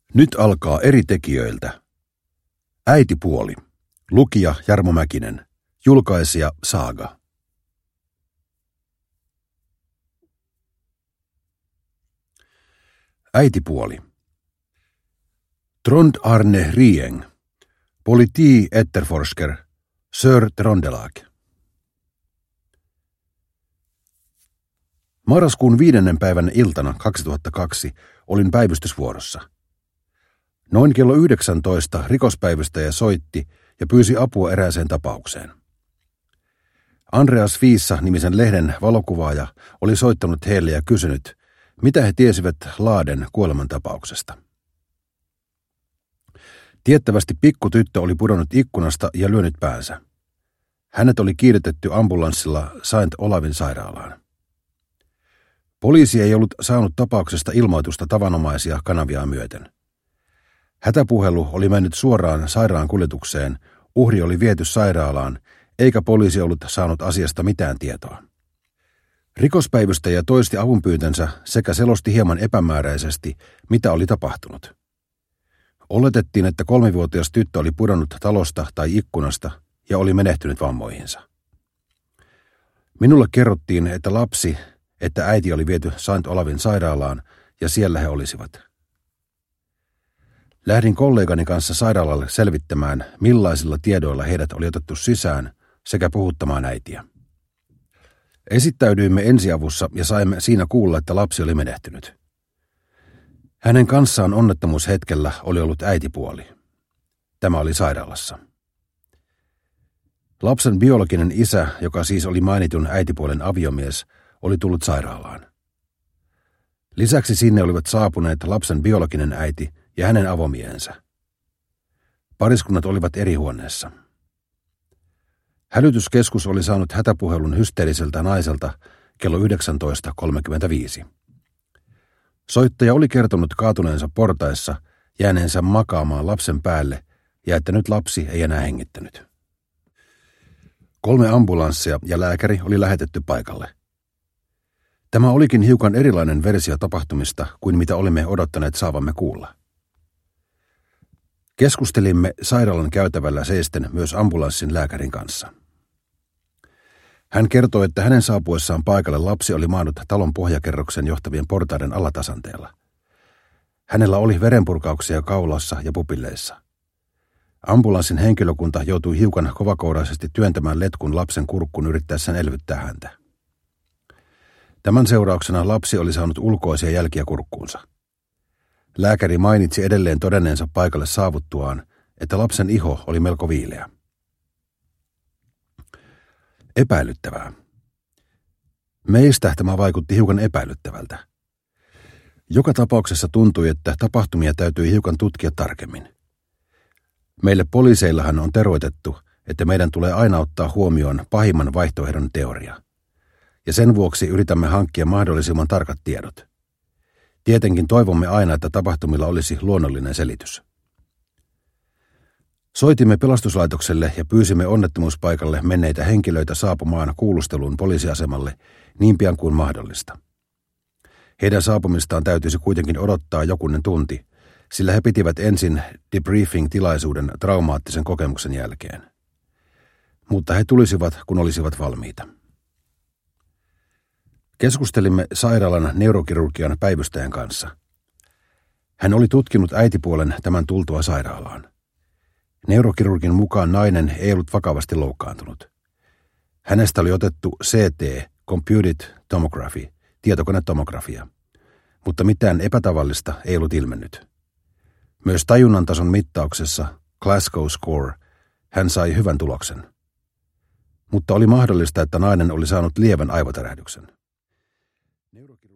Nyt alkaa eri tekijöiltä. Äitipuoli. Lukija Jarmo Mäkinen. Julkaisija Saaga. Äitipuoli. Trond Arne Rieng. Politi Etterforsker. Sir Trondelag. Marraskuun 5. päivän iltana 2002 olin päivystysvuorossa. Noin kello 19 rikospäivystäjä soitti ja pyysi apua erääseen tapaukseen. Andreas Viissa-nimisen lehden valokuvaaja oli soittanut heille ja kysynyt, mitä he tiesivät Laaden kuolemantapauksesta. Tiettävästi pikkutyttö oli pudonnut ikkunasta ja lyönyt päänsä. Hänet oli kiiretetty ambulanssilla Saint Olavin sairaalaan. Poliisi ei ollut saanut tapauksesta ilmoitusta tavanomaisia kanavia myöten. Hätäpuhelu oli mennyt suoraan sairaankuljetukseen, uhri oli viety sairaalaan, eikä poliisi ollut saanut asiasta mitään tietoa. Rikospäivystäjä toisti avunpyytänsä sekä selosti hieman epämääräisesti, mitä oli tapahtunut. Oletettiin, että 3-vuotias tyttö oli pudonnut talosta tai ikkunasta ja oli menehtynyt vammoihinsa. Minulle kerrottiin, että äiti oli viety Saint Olavin sairaalaan ja siellä he olisivat. Lähdin kollegani kanssa sairaalalle selvittämään, millaisilla tiedoilla heidät oli otettu sisään sekä puhuttamaan äitiä. Esittäydyimme ensiavussa ja saimme siinä kuulla, että lapsi oli menehtynyt. Hänen kanssaan onnettomuushetkellä oli ollut äitipuoli. Tämä oli sairaalassa. Lapsen biologinen isä, joka siis oli mainitun äitipuolen aviomies, oli tullut sairaalaan. Lisäksi sinne olivat saapuneet lapsen biologinen äiti ja hänen avomiehensä. Pariskunnat olivat eri huoneessa. Hälytyskeskus oli saanut hätäpuhelun hysteeriseltä naiselta kello 19.35. Soittaja oli kertonut kaatuneensa portaissa, jääneensä makaamaan lapsen päälle ja että nyt lapsi ei enää hengittänyt. 3 ambulanssia ja lääkäri oli lähetetty paikalle. Tämä olikin hiukan erilainen versio tapahtumista kuin mitä olimme odottaneet saavamme kuulla. Keskustelimme sairaalan käytävällä seisten myös ambulanssin lääkärin kanssa. Hän kertoi, että hänen saapuessaan paikalle lapsi oli maannut talon pohjakerroksen johtavien portaiden alatasanteella. Hänellä oli verenpurkauksia kaulassa ja pupilleissa. Ambulanssin henkilökunta joutui hiukan kovakouraisesti työntämään letkun lapsen kurkkuun yrittäessään elvyttää häntä. Tämän seurauksena lapsi oli saanut ulkoisia jälkiä kurkkuunsa. Lääkäri mainitsi edelleen todenneensa paikalle saavuttuaan, että lapsen iho oli melko viileä. Epäilyttävää. Meistä tämä vaikutti hiukan epäilyttävältä. Joka tapauksessa tuntui, että tapahtumia täytyi hiukan tutkia tarkemmin. Meille poliiseillahan on teroitettu, että meidän tulee aina ottaa huomioon pahimman vaihtoehdon teoria. Ja sen vuoksi yritämme hankkia mahdollisimman tarkat tiedot. Tietenkin toivomme aina, että tapahtumilla olisi luonnollinen selitys. Soitimme pelastuslaitokselle ja pyysimme onnettomuuspaikalle menneitä henkilöitä saapumaan kuulusteluun poliisiasemalle niin pian kuin mahdollista. Heidän saapumistaan täytyisi kuitenkin odottaa jokunen tunti, sillä he pitivät ensin debriefing-tilaisuuden traumaattisen kokemuksen jälkeen. Mutta he tulisivat, kun olisivat valmiita. Keskustelimme sairaalan neurokirurgian päivystäjän kanssa. Hän oli tutkinut äitipuolen tämän tultua sairaalaan. Neurokirurgin mukaan nainen ei ollut vakavasti loukkaantunut. Hänestä oli otettu CT, Computed Tomography, tietokonetomografia, mutta mitään epätavallista ei ollut ilmennyt. Myös tajunnan tason mittauksessa, Glasgow Score, hän sai hyvän tuloksen. Mutta oli mahdollista, että nainen oli saanut lievän aivotärähdyksen.